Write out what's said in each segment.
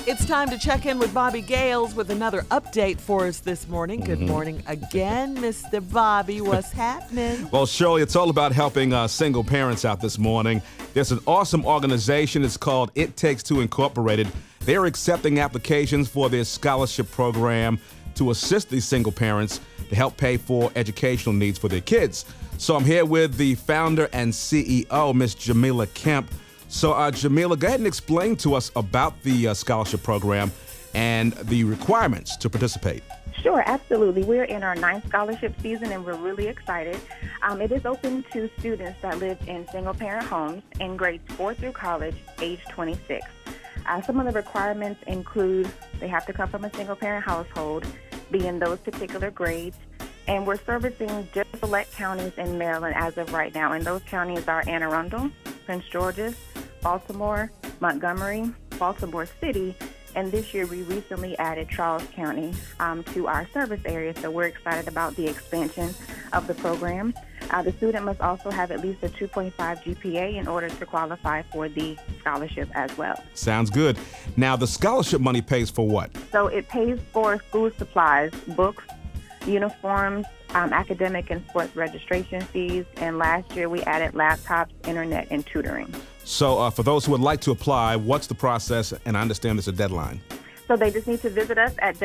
It's time to check in with Bobby Gales with another update for us this morning. Good morning again, Mr. Bobby. What's happening? Well, Shirley, it's all about helping single parents out this morning. There's an awesome organization. It's called It Takes Two Incorporated. They're accepting applications for their scholarship program to assist these single parents to help pay for educational needs for their kids. So I'm here with the founder and CEO, Miss Jamila Kemp. So, Jamila, go ahead and explain to us about the scholarship program and the requirements to participate. Sure, absolutely. We're in our 9th scholarship season, and we're really excited. It is open to students that live in single-parent homes in grades 4 through college, age 26. Some of the requirements include they have to come from a single-parent household, be in those particular grades, and we're servicing just select counties in Maryland as of right now, and those counties are Anne Arundel, Prince George's, Baltimore, Montgomery, Baltimore City, and this year we recently added Charles County to our service area, so we're excited about the expansion of the program. The student must also have at least a 2.5 GPA in order to qualify for the scholarship as well. Sounds good. Now, the scholarship money pays for what? So it pays for school supplies, books, uniforms, academic and sports registration fees, and last year we added laptops, internet, and tutoring. So for those who would like to apply, what's the process? And I understand there's a deadline. So they just need to visit us at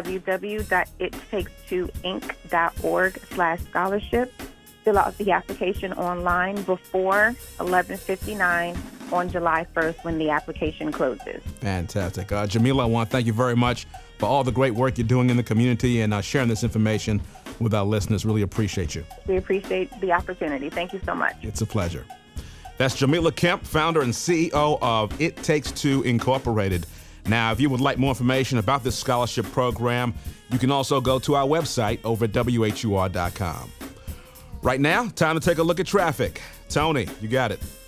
www.ittake2inc.org/scholarship. Fill out the application online before 11:59 on July 1st when the application closes. Fantastic. Jamila, I want to thank you very much for all the great work you're doing in the community and sharing this information with our listeners. Really appreciate you. We appreciate the opportunity. Thank you so much. It's a pleasure. That's Jamila Kemp, founder and CEO of It Takes Two Incorporated. Now, if you would like more information about this scholarship program, you can also go to our website over at WHUR.com. Right now, time to take a look at traffic. Tony, you got it.